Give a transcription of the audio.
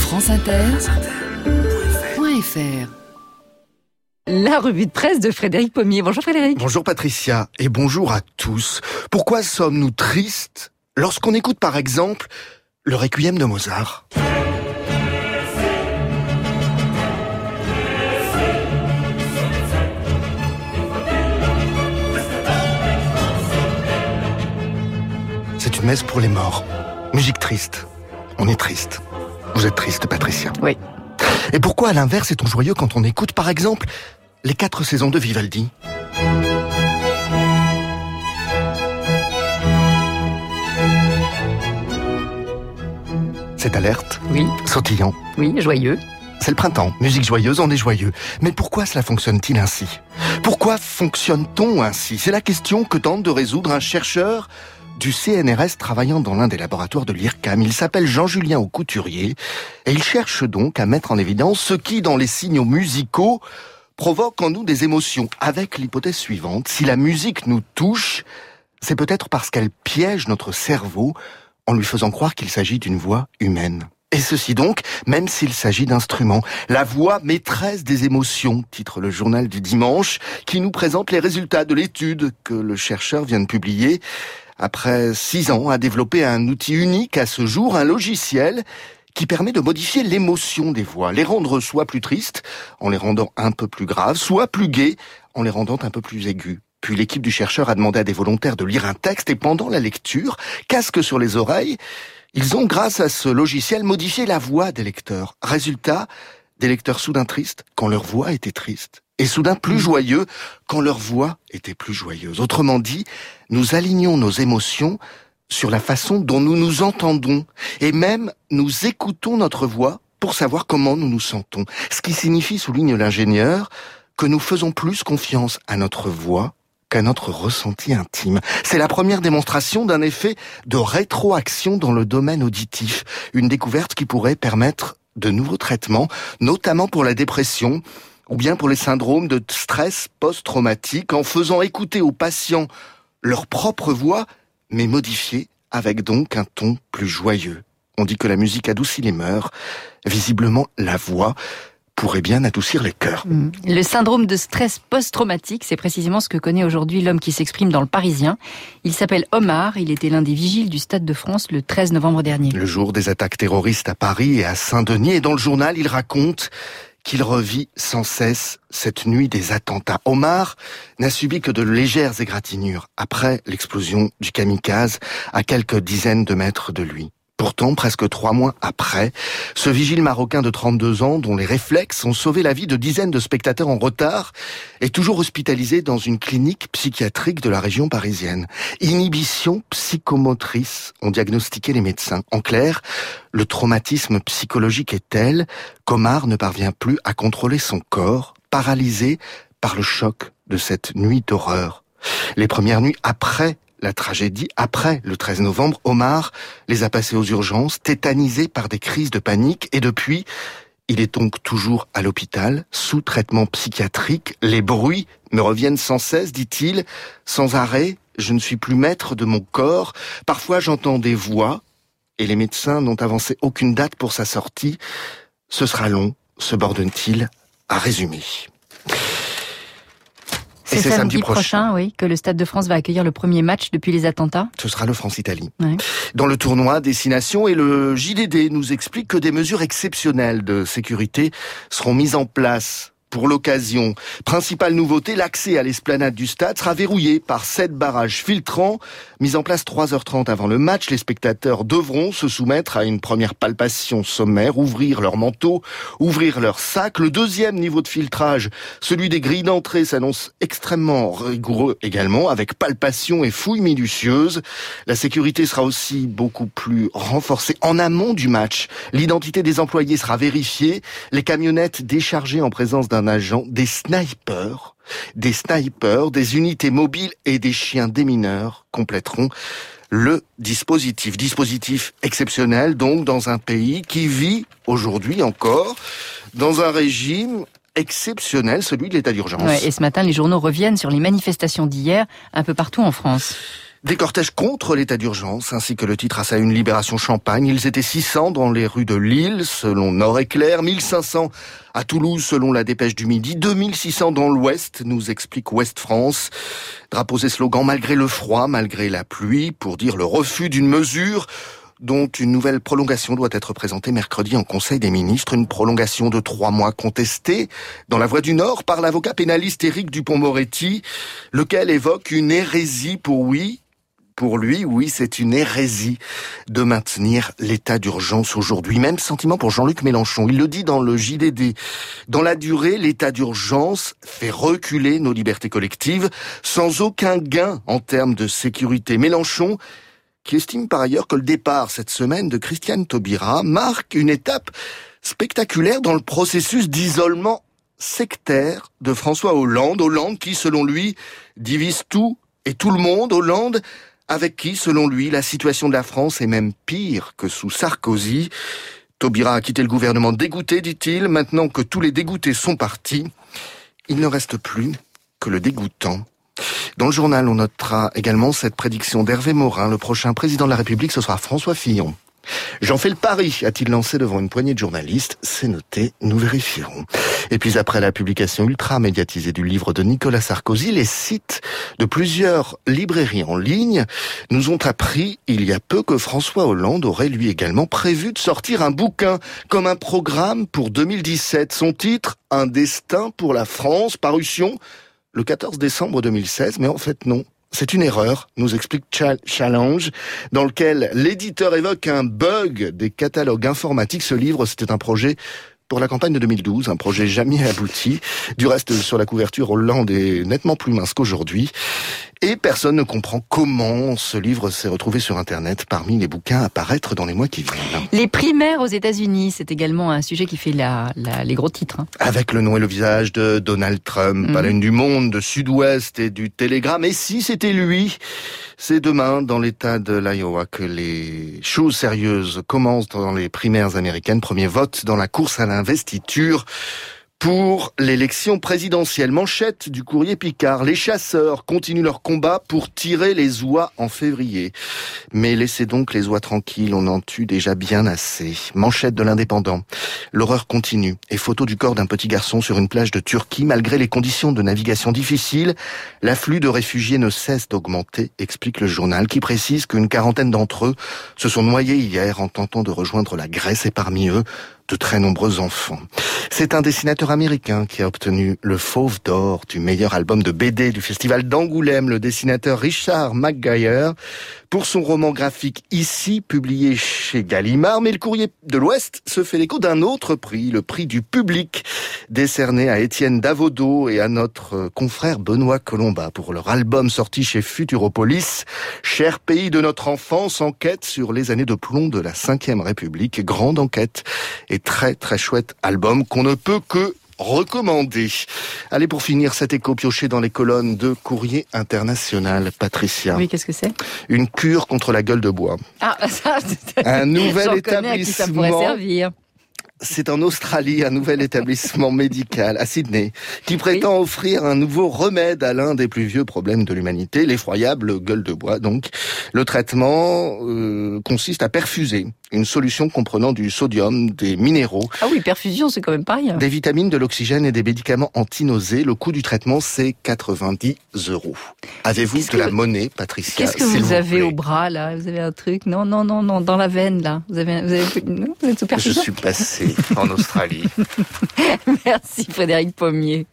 franceinter.fr. La revue de presse de Frédéric Pommier. Bonjour Frédéric. Bonjour Patricia et bonjour à tous. Pourquoi sommes-nous tristes lorsqu'on écoute par exemple le Requiem de Mozart ? C'est une messe pour les morts. Musique triste. On est triste. Vous êtes triste, Patricia ? Oui. Et pourquoi, à l'inverse, est-on joyeux quand on écoute, par exemple, les 4 saisons de Vivaldi ? C'est alerte. Oui. Sautillant. Oui, joyeux. C'est le printemps. Musique joyeuse, on est joyeux. Mais pourquoi cela fonctionne-t-il ainsi ? Pourquoi fonctionne-t-on ainsi ? C'est la question que tente de résoudre un chercheur du CNRS travaillant dans l'un des laboratoires de l'IRCAM. Il s'appelle Jean-Julien Aucouturier et il cherche donc à mettre en évidence ce qui, dans les signaux musicaux, provoque en nous des émotions, avec l'hypothèse suivante: si la musique nous touche, c'est peut-être parce qu'elle piège notre cerveau en lui faisant croire qu'il s'agit d'une voix humaine. Et ceci donc, même s'il s'agit d'instruments. La voix maîtresse des émotions, titre le journal du dimanche, qui nous présente les résultats de l'étude que le chercheur vient de publier. Après 6 ans, a développé un outil unique à ce jour, un logiciel qui permet de modifier l'émotion des voix, les rendre soit plus tristes, en les rendant un peu plus graves, soit plus gaies, en les rendant un peu plus aiguës. Puis l'équipe du chercheur a demandé à des volontaires de lire un texte et pendant la lecture, casque sur les oreilles, ils ont, grâce à ce logiciel, modifié la voix des lecteurs. Résultat, des lecteurs soudain tristes quand leur voix était triste. Et soudain plus joyeux quand leur voix était plus joyeuse. Autrement dit, nous alignons nos émotions sur la façon dont nous nous entendons. Et même, nous écoutons notre voix pour savoir comment nous nous sentons. Ce qui signifie, souligne l'ingénieur, que nous faisons plus confiance à notre voix qu'à notre ressenti intime. C'est la première démonstration d'un effet de rétroaction dans le domaine auditif. Une découverte qui pourrait permettre de nouveaux traitements, notamment pour la dépression, ou bien pour les syndromes de stress post-traumatique, en faisant écouter aux patients leur propre voix, mais modifiée avec donc un ton plus joyeux. On dit que la musique adoucit les mœurs. Visiblement, la voix pourrait bien adoucir les cœurs. Le syndrome de stress post-traumatique, c'est précisément ce que connaît aujourd'hui l'homme qui s'exprime dans Le Parisien. Il s'appelle Omar, il était l'un des vigiles du Stade de France le 13 novembre dernier. Le jour des attaques terroristes à Paris et à Saint-Denis, et dans le journal, il raconte qu'il revit sans cesse cette nuit des attentats. Omar n'a subi que de légères égratignures après l'explosion du kamikaze à quelques dizaines de mètres de lui. Pourtant, presque 3 mois après, ce vigile marocain de 32 ans, dont les réflexes ont sauvé la vie de dizaines de spectateurs en retard, est toujours hospitalisé dans une clinique psychiatrique de la région parisienne. Inhibition psychomotrice, ont diagnostiqué les médecins. En clair, le traumatisme psychologique est tel qu'Omar ne parvient plus à contrôler son corps, paralysé par le choc de cette nuit d'horreur. Les premières nuits après la tragédie, après le 13 novembre, Omar les a passés aux urgences, tétanisé par des crises de panique, et depuis, il est donc toujours à l'hôpital, sous traitement psychiatrique. Les bruits me reviennent sans cesse, dit-il, sans arrêt, je ne suis plus maître de mon corps. Parfois j'entends des voix, et les médecins n'ont avancé aucune date pour sa sortie. Ce sera long, se borne-t-il à résumer. C'est samedi prochain, oui, que le Stade de France va accueillir le premier match depuis les attentats. Ce sera le France-Italie. Ouais. Dans le tournoi Destination, et le JDD nous explique que des mesures exceptionnelles de sécurité seront mises en place pour l'occasion. Principale nouveauté, l'accès à l'esplanade du stade sera verrouillé par 7 barrages filtrants. Mis en place 3h30 avant le match, les spectateurs devront se soumettre à une première palpation sommaire, ouvrir leur manteau, ouvrir leur sac. Le deuxième niveau de filtrage, celui des grilles d'entrée, s'annonce extrêmement rigoureux également, avec palpation et fouilles minutieuses. La sécurité sera aussi beaucoup plus renforcée en amont du match. L'identité des employés sera vérifiée. Les camionnettes déchargées en présence d'un agent, des snipers, des unités mobiles et des chiens démineurs compléteront le dispositif. Dispositif exceptionnel, donc, dans un pays qui vit aujourd'hui encore dans un régime exceptionnel, celui de l'état d'urgence. Ouais, et ce matin, les journaux reviennent sur les manifestations d'hier un peu partout en France. Des cortèges contre l'état d'urgence, ainsi que le titre à sa une Libération Champagne. Ils étaient 600 dans les rues de Lille, selon Nord-Éclair, 1500 à Toulouse, selon la Dépêche du Midi, 2600 dans l'Ouest, nous explique Ouest France. Drapeaux et slogans malgré le froid, malgré la pluie, pour dire le refus d'une mesure dont une nouvelle prolongation doit être présentée mercredi en Conseil des ministres. Une prolongation de 3 mois contestée dans la Voix du Nord par l'avocat pénaliste Éric Dupond-Moretti, lequel évoque une hérésie Pour lui, oui, c'est une hérésie de maintenir l'état d'urgence aujourd'hui. Même sentiment pour Jean-Luc Mélenchon. Il le dit dans le JDD. Dans la durée, l'état d'urgence fait reculer nos libertés collectives sans aucun gain en termes de sécurité. Mélenchon, qui estime par ailleurs que le départ cette semaine de Christiane Taubira marque une étape spectaculaire dans le processus d'isolement sectaire de François Hollande. Hollande qui, selon lui, divise tout et tout le monde. Hollande avec qui, selon lui, la situation de la France est même pire que sous Sarkozy. Taubira a quitté le gouvernement dégoûté, dit-il. Maintenant que tous les dégoûtés sont partis, il ne reste plus que le dégoûtant. Dans le journal, on notera également cette prédiction d'Hervé Morin. Le prochain président de la République, ce sera François Fillon. J'en fais le pari, a-t-il lancé devant une poignée de journalistes. C'est noté, nous vérifierons. Et puis après la publication ultra médiatisée du livre de Nicolas Sarkozy, les sites de plusieurs librairies en ligne nous ont appris il y a peu que François Hollande aurait lui également prévu de sortir un bouquin comme un programme pour 2017. Son titre, Un destin pour la France, parution le 14 décembre 2016, mais en fait non. C'est une erreur, nous explique Challenge, dans lequel l'éditeur évoque un bug des catalogues informatiques. Ce livre, c'était un projet pour la campagne de 2012, un projet jamais abouti. Du reste, sur la couverture, Hollande est nettement plus mince qu'aujourd'hui. Et personne ne comprend comment ce livre s'est retrouvé sur Internet parmi les bouquins à paraître dans les mois qui viennent. Les primaires aux États-Unis, c'est également un sujet qui fait les gros titres. Avec le nom et le visage de Donald Trump, à la une du Monde, de Sud-Ouest et du Télégramme. Et si c'était lui, c'est demain, dans l'État de l'Iowa, que les choses sérieuses commencent dans les primaires américaines. Premier vote dans la course à l'investiture pour l'élection présidentielle. Manchette du Courrier Picard. Les chasseurs continuent leur combat pour tirer les oies en février. Mais laissez donc les oies tranquilles, on en tue déjà bien assez. Manchette de l'Indépendant. L'horreur continue. Et photo du corps d'un petit garçon sur une plage de Turquie. Malgré les conditions de navigation difficiles, l'afflux de réfugiés ne cesse d'augmenter, explique le journal, qui précise qu'une quarantaine d'entre eux se sont noyés hier en tentant de rejoindre la Grèce, et parmi eux, de très nombreux enfants. C'est un dessinateur américain qui a obtenu le Fauve d'or du meilleur album de BD du festival d'Angoulême, le dessinateur Richard McGuire, pour son roman graphique Ici, publié chez Gallimard. Mais le Courrier de l'Ouest se fait l'écho d'un autre prix, le prix du public, décerné à Étienne Davodo et à notre confrère Benoît Colomba pour leur album sorti chez Futuropolis, Cher pays de notre enfance, enquête sur les années de plomb de la Ve République, grande enquête et très très chouette album qu'on ne peut que recommander. Allez, pour finir cet écho pioché dans les colonnes de Courrier International, Patricia. Oui, qu'est-ce que c'est ? Une cure contre la gueule de bois. Ah, ça, un nouvel établissement. À qui ça pourrait servir. C'est en Australie, un nouvel établissement médical à Sydney qui prétend offrir un nouveau remède à l'un des plus vieux problèmes de l'humanité, l'effroyable gueule de bois. Donc, le traitement consiste à perfuser une solution comprenant du sodium, des minéraux. Ah oui, perfusion, c'est quand même pas rien. Des vitamines, de l'oxygène et des médicaments anti-nausées. Le coût du traitement, c'est 90 €. Avez-vous de la monnaie, Patricia ? Qu'est-ce que vous avez au bras, là ? Vous avez un truc ? Non, dans la veine, là. Vous êtes sous perfusion ? Je suis passé en Australie. Merci, Frédéric Pommier.